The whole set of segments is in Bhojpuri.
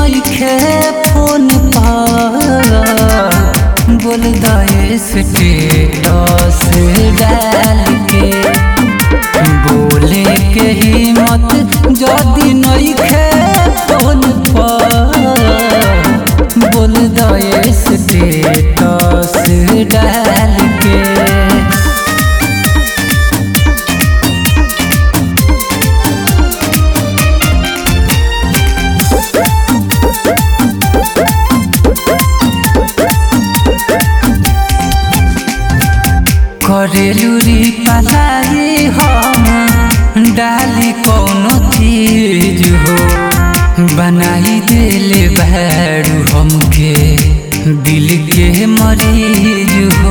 नइखे फोन पर बोल दे स्टेटस डाल के बोले के हिम्मत जदी नइखे फोन पर बोल दे स्टेटस डाल के। करेलू री पलाई हम डाली कौनो चीज हो बनाई दिल भैरू हमके दिल के मरीज हो।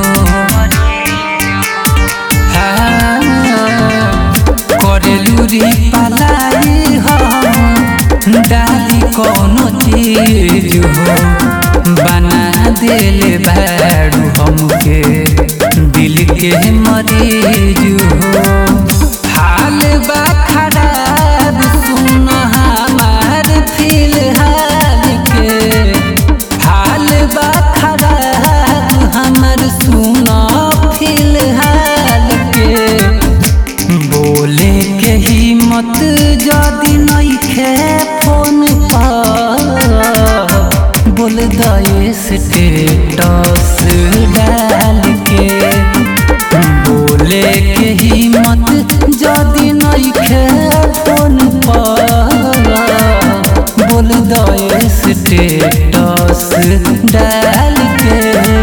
हाँ करेलू री पलाई हम डाली कौनो चीज हो बना दिल भैरू हमके दिल के मरीज हो। हाल बा खराब सुन हमार फिलहाल के हाल बा खराब हमार सुन फिलहाल के बोले के हिम्मत जदी नइखे फोन पर बोल दे स्टेटस डाल के बोले के हिम्मत जदी नइखे फोन पर बोल दे स्टेटस डाल के।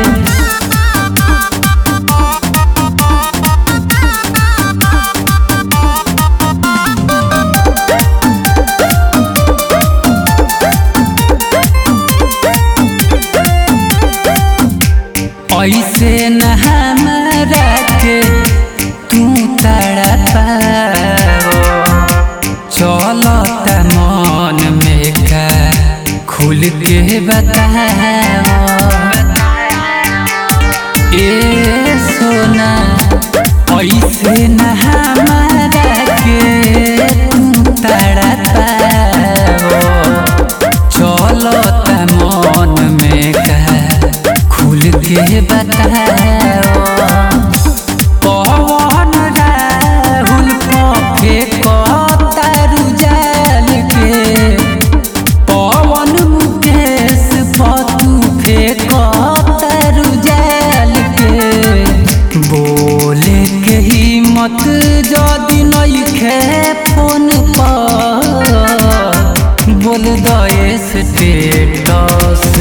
ऐसे न हमरा के तू तड़पाओ चलता मन में का खुल के बताओ ए सोना ऐसे न हमरा के तू तड़पाओ चलता मन में का खुल के बताओ। पवन राहुल पे कतारू जाल के पवन मुकेश पतू पे कतारू जाल के बोले के हिम्मत जदी नइखे फोन पर बोल दे स्टेटस